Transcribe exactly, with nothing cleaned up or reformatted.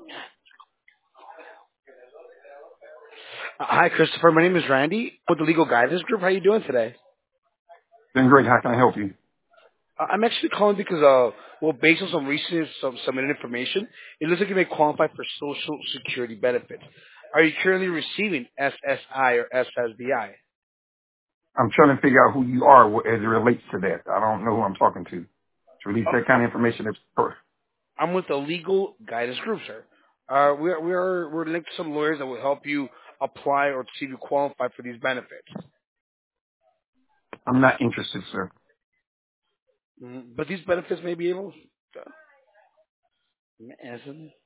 Uh, Hi, Christopher. My name is Randy with the Legal Guidance Group. How are you doing today? Doing great. How can I help you? Uh, I'm actually calling because, uh, well, based on some recent some submitted information, it looks like you may qualify for Social Security benefits. Are you currently receiving S S I or S S D I? I'm trying to figure out who you are wh- as it relates to that. I don't know who I'm talking to. To release Oh, that kind of information, is per- I'm with the Legal Guidance Group, sir. Uh, we are, we are we're linked to some lawyers that will help you apply or see if you qualify for these benefits. I'm not interested, sir. Mhm. But these benefits may be able. To,